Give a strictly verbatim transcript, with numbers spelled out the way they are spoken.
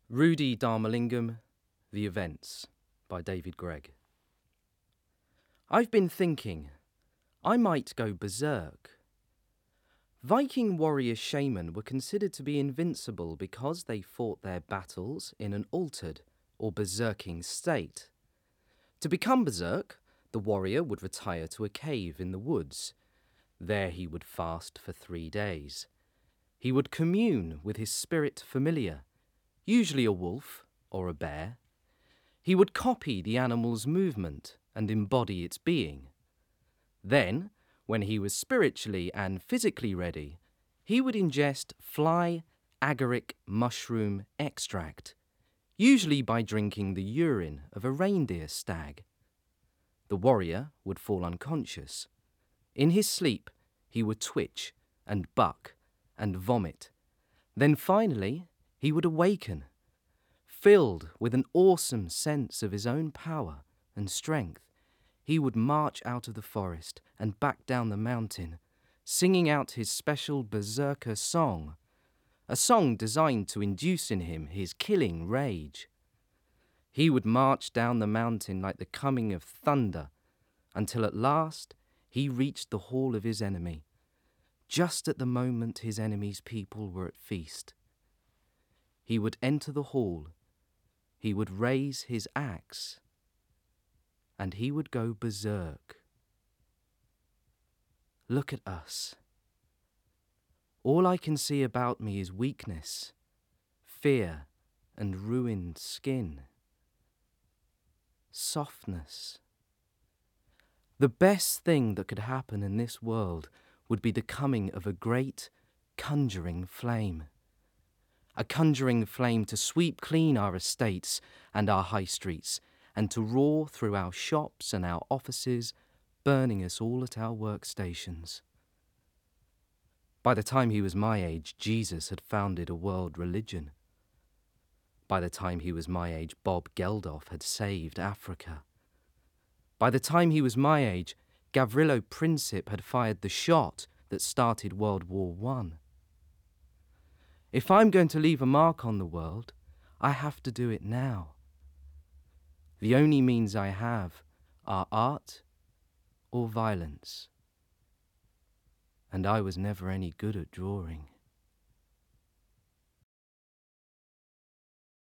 Rudy Dharmalingam, The Events, by David Gregg. I've been thinking, I might go berserk. Viking warrior shaman were considered to be invincible because they fought their battles in an altered or berserking state. To become berserk, the warrior would retire to a cave in the woods. There he would fast for three days. He would commune with his spirit familiar, usually a wolf or a bear. He would copy the animal's movement and embody its being. Then, when he was spiritually and physically ready, he would ingest fly agaric mushroom extract, usually by drinking the urine of a reindeer stag. The warrior would fall unconscious. In his sleep, he would twitch and buck and vomit. Then finally, he would awaken, filled with an awesome sense of his own power and strength. He would march out of the forest and back down the mountain, singing out his special berserker song, a song designed to induce in him his killing rage. He would march down the mountain like the coming of thunder, until at last he reached the hall of his enemy, just at the moment his enemy's people were at feast. He would enter the hall, he would raise his axe, and he would go berserk. Look at us. All I can see about me is weakness, fear, and ruined skin. Softness. The best thing that could happen in this world would be the coming of a great conjuring flame. A conjuring flame to sweep clean our estates and our high streets, and to roar through our shops and our offices, burning us all at our workstations. By the time he was my age, Jesus had founded a world religion. By the time he was my age, Bob Geldof had saved Africa. By the time he was my age, Gavrilo Princip had fired the shot that started World War One. If I'm going to leave a mark on the world, I have to do it now. The only means I have are art or violence. And I was never any good at drawing.